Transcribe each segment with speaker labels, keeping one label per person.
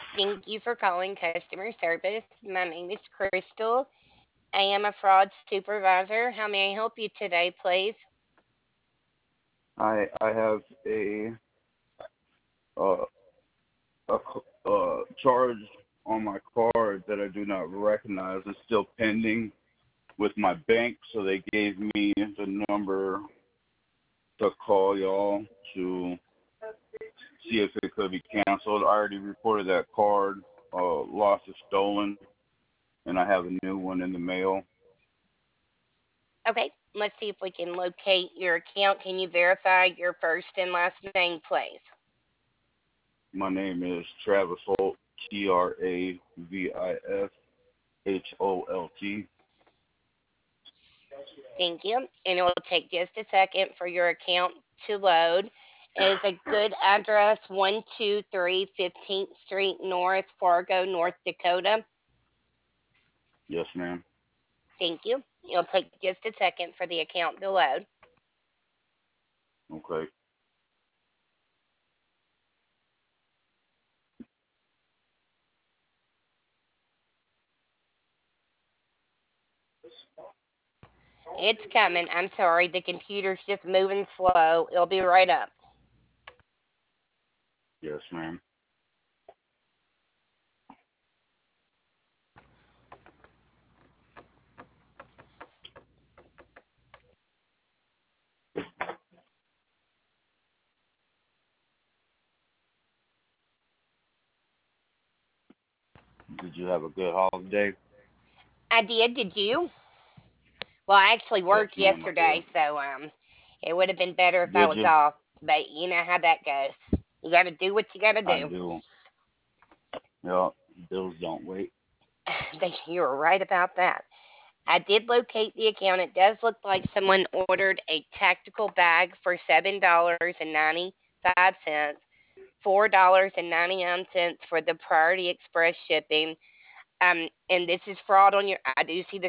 Speaker 1: Thank you for calling customer service. My name is Crystal. I am a fraud supervisor. How may I help you today, please?
Speaker 2: I have uh, charge on my card that I do not recognize. It's still pending with my bank, so they gave me the number to call y'all to see if it could be canceled. I already reported that card lost or stolen, and I have a new one in the mail.
Speaker 1: Okay, let's see if we can locate your account. Can you verify your first and last name, please?
Speaker 2: My name is Travis Holt, TravisHolt.
Speaker 1: Thank you. And it will take just a second for your account to load. Is a good address 123 15th Street North, Fargo, North Dakota?
Speaker 2: Yes, ma'am.
Speaker 1: Thank you. It'll take just a second for the account to load.
Speaker 2: Okay.
Speaker 1: It's coming. I'm sorry. The computer's just moving slow. It'll be right up.
Speaker 2: Yes, ma'am. Did you have a good holiday?
Speaker 1: I did. Did you? Well, I actually
Speaker 2: Yes,
Speaker 1: worked
Speaker 2: ma'am, I
Speaker 1: yesterday,
Speaker 2: did.
Speaker 1: so it would have been better if I
Speaker 2: Did
Speaker 1: was
Speaker 2: you?
Speaker 1: off. But you know how that goes. You got to do what you got to
Speaker 2: I
Speaker 1: do.
Speaker 2: do. Yeah, bills don't wait.
Speaker 1: You're right about that. I did locate the account. It does look like someone ordered a tactical bag for $7.95, $4.99 for the Priority Express shipping. And this is fraud on your. I do see the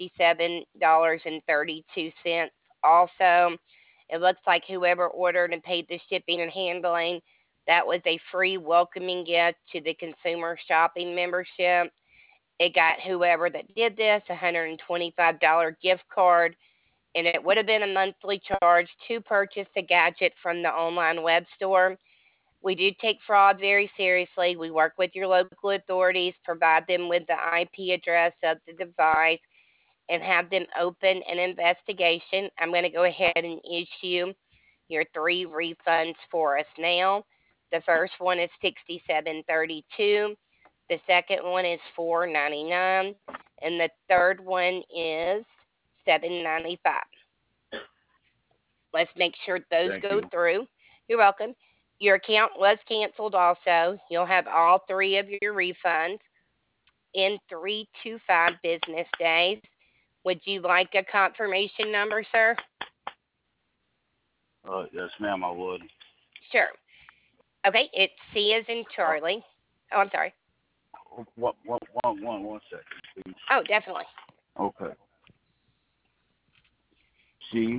Speaker 1: $67.32. Also, it looks like whoever ordered and paid the shipping and handling, that was a free welcoming gift to the consumer shopping membership. It got whoever that did this a $125 gift card, and it would have been a monthly charge to purchase the gadget from the online web store. We do take fraud very seriously. We work with your local authorities, provide them with the IP address of the device, and have them open an investigation. I'm going to go ahead and issue your three refunds for us now. The first one is 67.32. The second one is 4.99, and the third one is 7.95. Let's make sure those
Speaker 2: Thank
Speaker 1: go
Speaker 2: you.
Speaker 1: through. You're welcome. Your account was canceled also. You'll have all three of your refunds in 3 to 5 business days. Would you like a confirmation number, sir?
Speaker 2: Yes, ma'am, I would.
Speaker 1: Sure. Okay, it's C as in
Speaker 2: Uh,
Speaker 1: Charlie. Oh, I'm sorry.
Speaker 2: one second, please.
Speaker 1: Oh, definitely.
Speaker 2: Okay. C.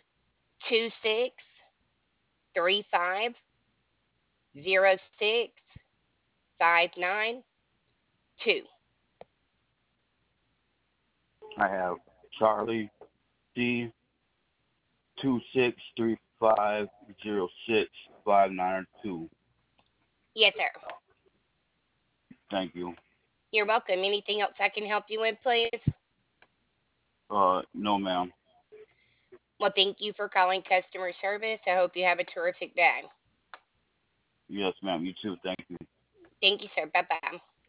Speaker 1: 26350659 2.
Speaker 2: I have Charlie C. 26350659 2.
Speaker 1: Yes, sir.
Speaker 2: Thank you.
Speaker 1: You're welcome. Anything else I can help you with, please?
Speaker 2: No, ma'am.
Speaker 1: Well, thank you for calling customer service. I hope you have a terrific day.
Speaker 2: Yes, ma'am. You too. Thank you.
Speaker 1: Thank you, sir. Bye bye.